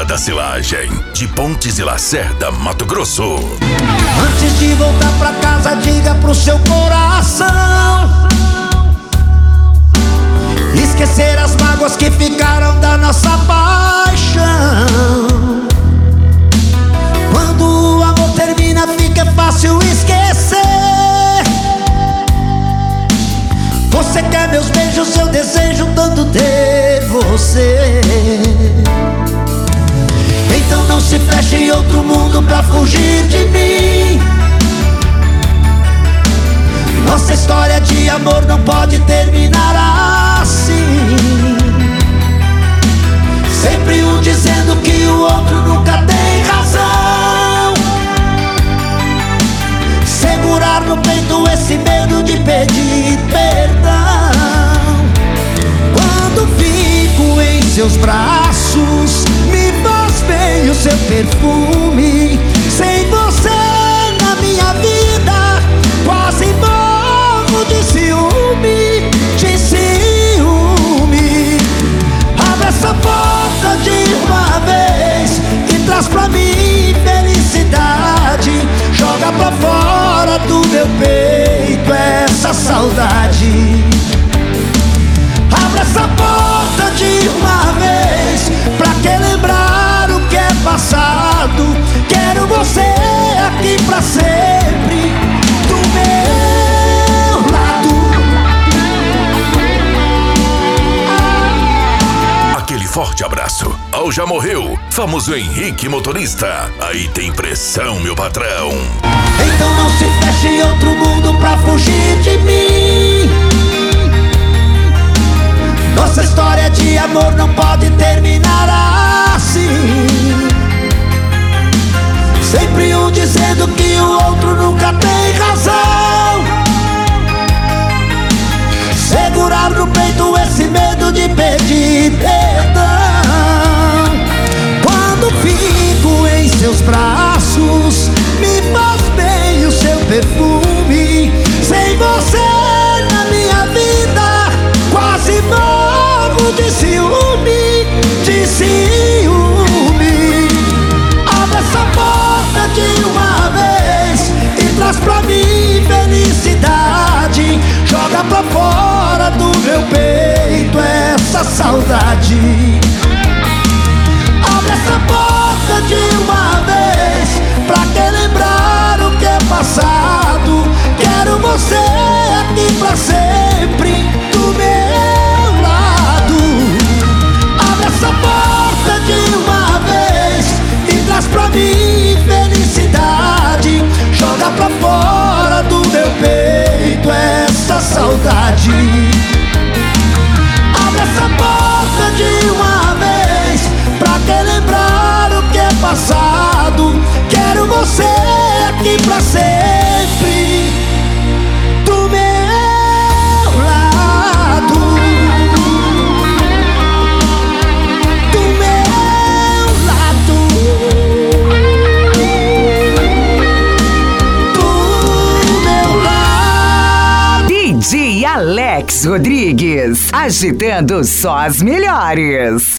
da Silagem, de Pontes e Lacerda, Mato Grosso. Antes de voltar pra casa, diga pro seu coração esquecer as mágoas que ficaram da nossa paixão. Quando o amor termina, fica fácil esquecer. Você quer meus beijos, eu desejo tanto ter você. Então não se feche em outro mundo pra fugir de mim. Nossa história de amor não pode terminar assim. Sempre um dizendo que o outro nunca tem razão. Segurar no peito esse medo de pedir perdão. Quando fico em seus braços, me faz bem o seu perfume. Sem você na minha vida, quase morro de ciúme, de ciúme. Abre essa porta de uma vez e traz pra mim felicidade. Joga pra fora do meu peito essa saudade. Abre essa porta de uma vez, pra que lembrar o que é passado? Quero você aqui pra sempre, do meu lado. Aquele forte abraço ao já morreu, famoso Henrique Motorista. Aí tem pressão, meu patrão. Então não se feche em outro mundo pra fugir de mim. Nossa história de amor não pode terminar assim. Sempre um dizendo que o outro nunca tem razão. Segurar no peito esse medo de pedir perdão. Quando fico em seus braços, me faz bem o seu perfume. Sem você na minha vida, quase morro de ciúme, de ciúme. Abre essa porta de uma vez e traz pra mim felicidade. Joga pra fora do meu peito essa saudade. Abre essa porta de uma vez, pra que lembrar o que é passado? Quero você aqui pra sempre, do meu lado. Abre essa porta de uma vez e traz pra mim felicidade. Joga pra fora do meu peito essa saudade. Abre essa porta de uma vez, pra que lembrar o que é passado? Quero você aqui pra sempre, do meu lado. Do meu lado. Do meu lado. DJ Alex Rodrigues, agitando só as melhores.